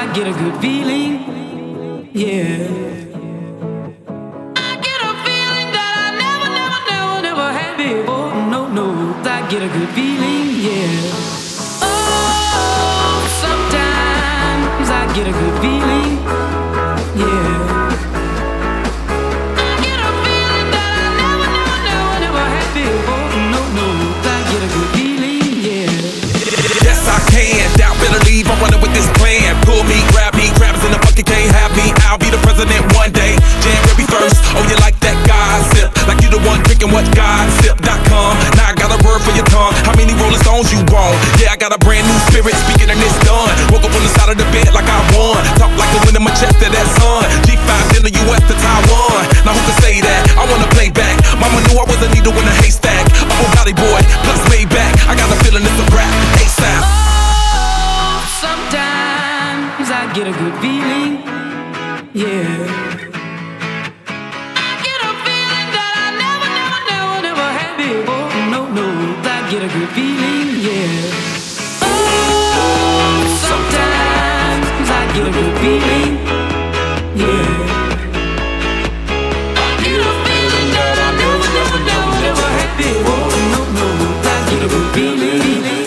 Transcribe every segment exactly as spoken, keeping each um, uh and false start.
get a good feeling, yeah. I get a feeling that I never, never, never, never had before. No, no, I get a good feeling, yeah. Oh, sometimes I get a good feeling, yeah. I get a feeling that I never, never, never, never had before. No, no, I get a good feeling, yeah. Yes, I can. Doubt, better leave. I'm running with this plan. Pull me, grab me, crabs in the bucket can't have me. I'll be the president one day. January first. Oh, you like that gossip? Like you the one drinking what gossip dot com. Now I got a word for your tongue. How many Rolling Stones you want? Yeah, I got a brand new spirit speaking and it's done. Woke up on the side of the bed like I won. Talk like the wind in my chest to that sun. G five in the U S to Taiwan. Now who can say that? I wanna play back. Mama knew I was a needle in a haystack. A Bugatti boy, plus Maybach. I got a feeling it's a rap. ASAP. Oh, sometimes I get a good feeling, yeah. I get a feeling that I never, never, never, never had before. No, no, I get a good feeling, yeah. Oh, sometimes I get a good feeling, yeah. I get a feeling that I never, never, never, never had before. No, no, I get a good feeling.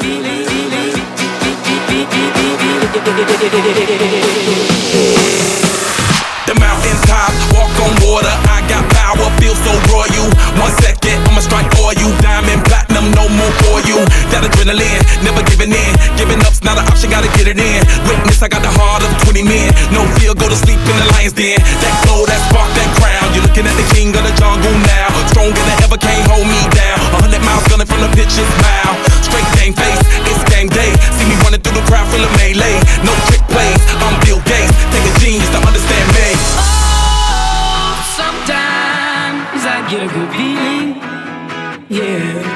The mountain top, walk on water. I got power, feel so royal. One second, I'ma strike oil. Diamond, platinum, no more for you. That adrenaline, never giving in. Giving up's not an option, gotta get it in. Witness, I got the heart of twenty men. No fear, go to sleep in the lion's den. That glow, that spark, that crown. You're looking at the king of the jungle now. Stronger than ever, can't hold me down. A hundred miles gunning from the pitcher's mouth. Straight game face, it's game day. See me running through the crowd full of melee. No trick plays, I'm Bill Gates. Take a genius to understand me. Oh, sometimes I get a good feeling, yeah.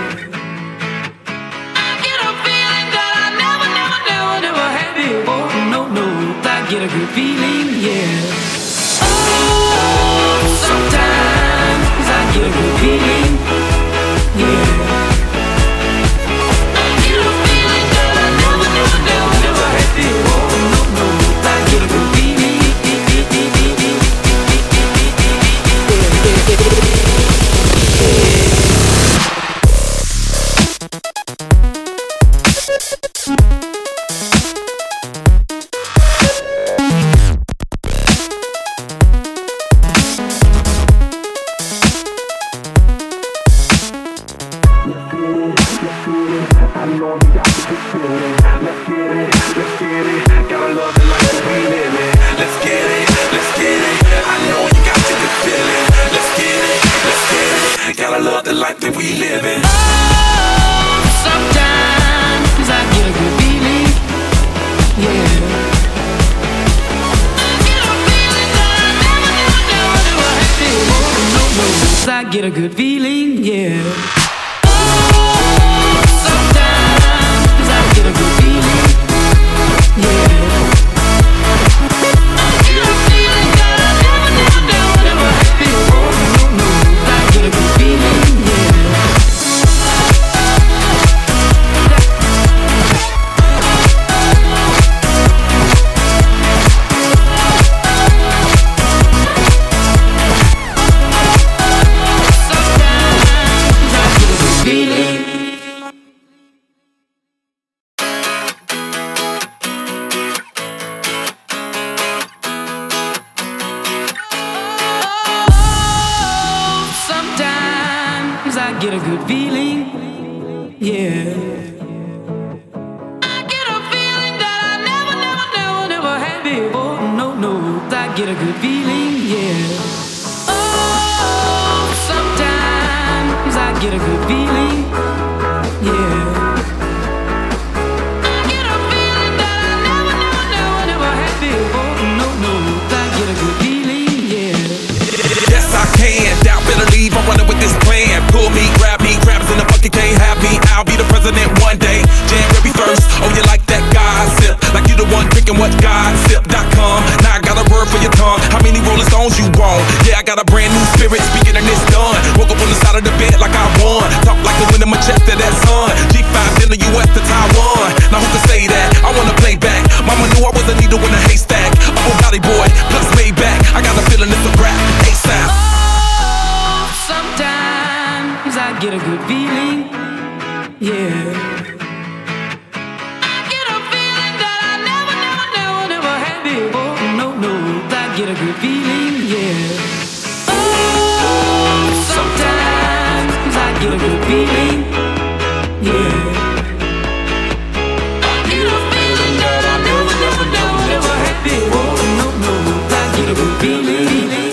I get a feeling that I never, never, never, never had before. No, no, I get a good feeling, yeah. Oh, sometimes I get a good feeling, yeah. I get a feeling that I never, never, never, never had before. No, no, I get a good feeling. Get a good feeling, yeah. Oh, sometimes I get a good feeling, yeah. I get a feeling that I never, never, never, never had before. No, no, I get a good feeling, yeah. Get a good feeling, yeah. I get a feeling that I never, never, never, never had before. No, no, I get a good feeling, yeah. Oh, sometimes I get a good feeling, yeah. I get a feeling that I never, never, never, never had before. No, no, I get a good feeling, yeah. Yes, I can. Doubt, better leave. I'm running with this plan. Pull me, grab me, crabs in the bucket can't have me. I'll be the president one day. January first. Oh, you like that gossip? Like you the one drinking what gossip dot com. Now I got a word for your tongue. How many Rolling Stones you want? Yeah, I got a brand new spirit speaking and it's done. Woke up on the side of the bed like I won. Talk like the wind in my chest to that sun. G five in the U S to Taiwan. Now who can say that? I wanna play back. Mama knew I was a needle in a haystack. get a good feeling, yeah. I get a feeling that I never, never, never, never had before. No, no, I get a good feeling, yeah. Oh, sometimes I get a good feeling, yeah. I get a feeling that I never, never, never, never had before. No, no, I get a good feeling.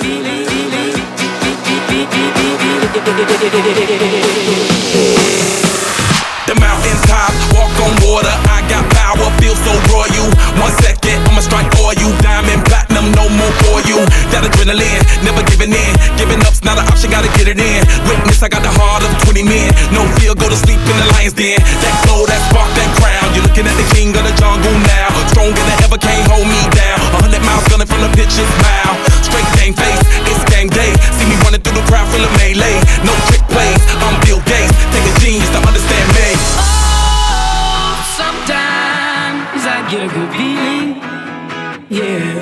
The mountain top, walk on water, I got power, feel so royal. One second, I'ma strike oil, diamond, platinum, no more for you. That adrenaline, never giving in. Giving up's not an option, gotta get it in. Witness, I got the heart of twenty men. No fear, go to sleep in the lion's den. That glow, that spark, that crown. You're looking at the king of the jungle now. Stronger than ever, can't hold me down. A hundred miles gunning from the pitcher's mouth. Straight game face, it's game day. See me running through the crowd full of melee. No trick plays, I'm Bill Gates. Take a genius to understand me. Oh, sometimes I get a good feeling, yeah.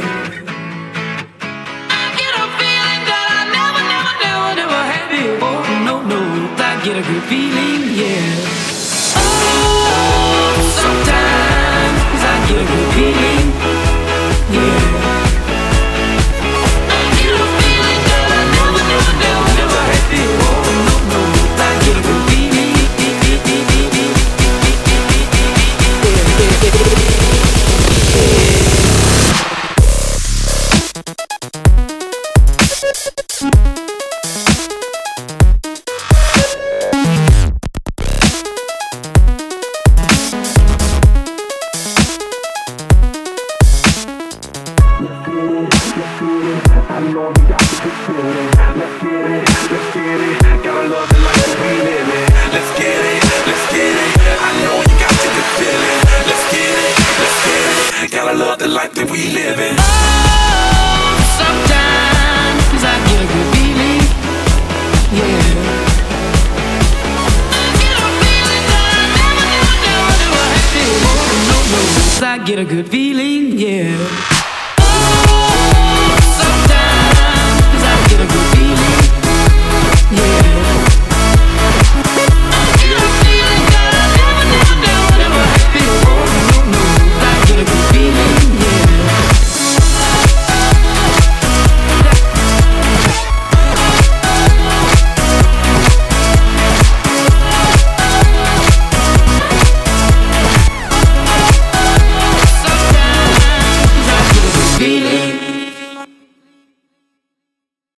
I get a feeling that I never, never, never, never had before. No, no, I get a good feeling, yeah. Oh, sometimes I get a good feeling, yeah. I get a feeling that I never, never, never, never had before. No, no, I get a good feeling. Get a good feeling, yeah.